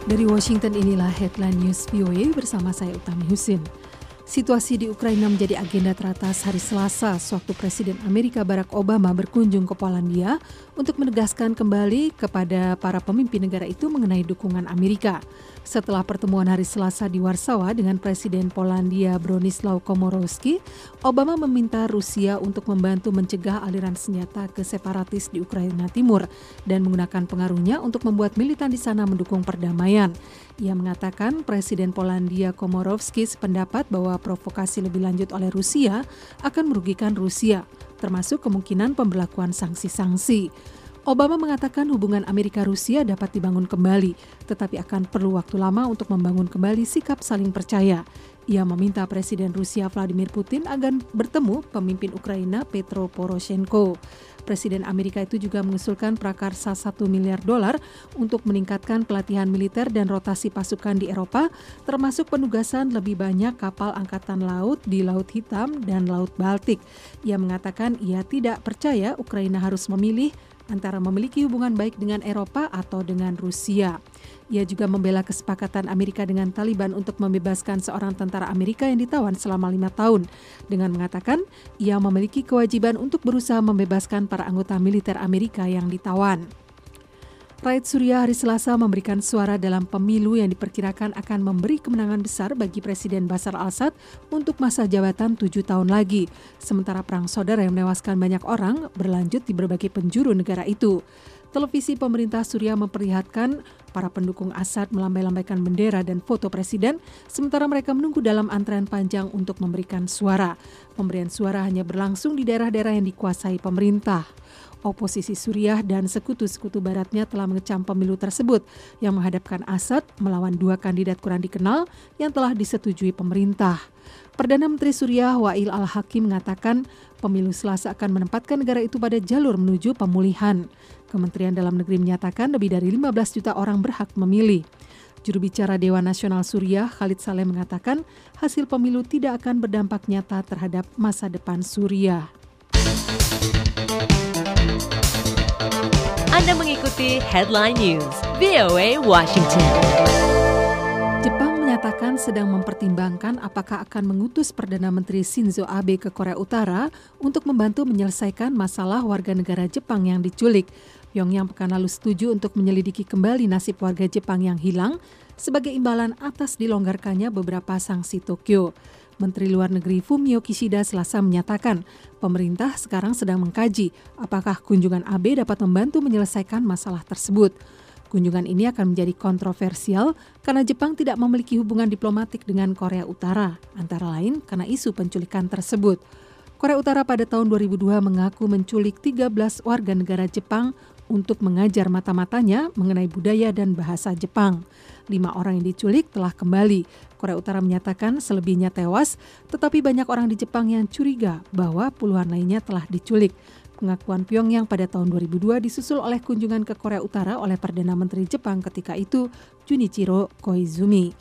Dari Washington inilah Headline News VOA bersama saya Utami Husin. Situasi di Ukraina menjadi agenda teratas hari Selasa sewaktu Presiden Amerika Barack Obama berkunjung ke Polandia untuk menegaskan kembali kepada para pemimpin negara itu mengenai dukungan Amerika. Setelah pertemuan hari Selasa di Warsawa dengan Presiden Polandia Bronisław Komorowski, Obama meminta Rusia untuk membantu mencegah aliran senjata ke separatis di Ukraina Timur dan menggunakan pengaruhnya untuk membuat militan di sana mendukung perdamaian. Ia mengatakan Presiden Polandia Komorowski sependapat bahwa provokasi lebih lanjut oleh Rusia akan merugikan Rusia, termasuk kemungkinan pemberlakuan sanksi-sanksi. Obama mengatakan hubungan Amerika-Rusia dapat dibangun kembali, tetapi akan perlu waktu lama untuk membangun kembali sikap saling percaya. Ia meminta Presiden Rusia Vladimir Putin agar bertemu pemimpin Ukraina Petro Poroshenko. Presiden Amerika itu juga mengusulkan prakarsa $1 miliar untuk meningkatkan pelatihan militer dan rotasi pasukan di Eropa, termasuk penugasan lebih banyak kapal angkatan laut di Laut Hitam dan Laut Baltik. Ia mengatakan ia tidak percaya Ukraina harus memilih antara memiliki hubungan baik dengan Eropa atau dengan Rusia. Ia juga membela kesepakatan Amerika dengan Taliban untuk membebaskan seorang tentara Amerika yang ditawan selama 5 tahun, dengan mengatakan ia memiliki kewajiban untuk berusaha membebaskan para anggota militer Amerika yang ditawan. Rakyat Suriah hari Selasa memberikan suara dalam pemilu yang diperkirakan akan memberi kemenangan besar bagi Presiden Bashar al-Assad untuk masa jabatan 7 tahun lagi. Sementara perang saudara yang menewaskan banyak orang berlanjut di berbagai penjuru negara itu. Televisi pemerintah Suriah memperlihatkan para pendukung Assad melambai-lambaikan bendera dan foto presiden, sementara mereka menunggu dalam antrean panjang untuk memberikan suara. Pemberian suara hanya berlangsung di daerah-daerah yang dikuasai pemerintah. Oposisi Suriah dan sekutu-sekutu baratnya telah mengecam pemilu tersebut yang menghadapkan Assad melawan 2 kandidat kurang dikenal yang telah disetujui pemerintah. Perdana Menteri Suriah Wail al-Hakim mengatakan pemilu Selasa akan menempatkan negara itu pada jalur menuju pemulihan. Kementerian Dalam Negeri menyatakan lebih dari 15 juta orang berhak memilih. Juru bicara Dewan Nasional Suriah Khalid Saleh mengatakan hasil pemilu tidak akan berdampak nyata terhadap masa depan Suriah. Anda mengikuti Headline News, VOA Washington. Jepang menyatakan sedang mempertimbangkan apakah akan mengutus Perdana Menteri Shinzo Abe ke Korea Utara untuk membantu menyelesaikan masalah warga negara Jepang yang diculik. Pyongyang pekan lalu setuju untuk menyelidiki kembali nasib warga Jepang yang hilang sebagai imbalan atas dilonggarkannya beberapa sanksi Tokyo. Menteri Luar Negeri Fumio Kishida Selasa menyatakan pemerintah sekarang sedang mengkaji apakah kunjungan Abe dapat membantu menyelesaikan masalah tersebut. Kunjungan ini akan menjadi kontroversial karena Jepang tidak memiliki hubungan diplomatik dengan Korea Utara, antara lain karena isu penculikan tersebut. Korea Utara pada tahun 2002 mengaku menculik 13 warga negara Jepang untuk mengajar mata-matanya mengenai budaya dan bahasa Jepang. 5 orang yang diculik telah kembali. Korea Utara menyatakan selebihnya tewas, tetapi banyak orang di Jepang yang curiga bahwa puluhan lainnya telah diculik. Pengakuan Pyongyang pada tahun 2002 disusul oleh kunjungan ke Korea Utara oleh Perdana Menteri Jepang ketika itu, Junichiro Koizumi.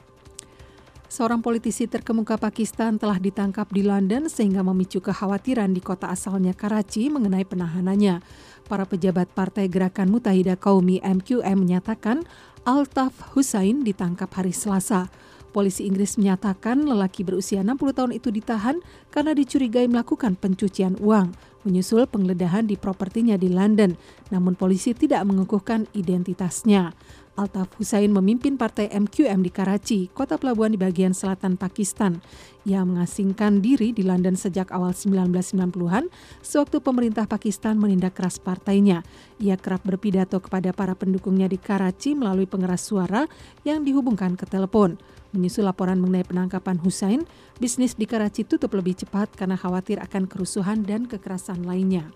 Seorang politisi terkemuka Pakistan telah ditangkap di London sehingga memicu kekhawatiran di kota asalnya Karachi mengenai penahanannya. Para pejabat Partai Gerakan Muttahida Qaumi MQM menyatakan Altaf Hussain ditangkap hari Selasa. Polisi Inggris menyatakan lelaki berusia 60 tahun itu ditahan karena dicurigai melakukan pencucian uang, menyusul penggeledahan di propertinya di London, namun polisi tidak mengukuhkan identitasnya. Altaf Hussain memimpin partai MQM di Karachi, kota pelabuhan di bagian selatan Pakistan. Ia mengasingkan diri di London sejak awal 1990-an, sewaktu pemerintah Pakistan menindak keras partainya. Ia kerap berpidato kepada para pendukungnya di Karachi melalui pengeras suara yang dihubungkan ke telepon. Menyusul laporan mengenai penangkapan Hussain, bisnis di Karachi tutup lebih cepat karena khawatir akan kerusuhan dan kekerasan lainnya.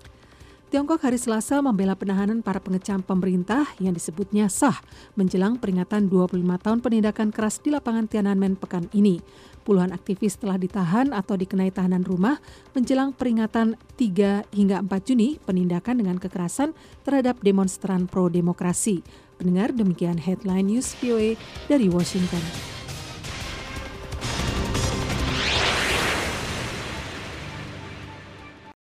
Tiongkok hari Selasa membela penahanan para pengecam pemerintah yang disebutnya sah menjelang peringatan 25 tahun penindakan keras di lapangan Tiananmen pekan ini. Puluhan aktivis telah ditahan atau dikenai tahanan rumah menjelang peringatan 3 hingga 4 Juni penindakan dengan kekerasan terhadap demonstran pro-demokrasi. Pendengar, demikian Headline News VOA dari Washington.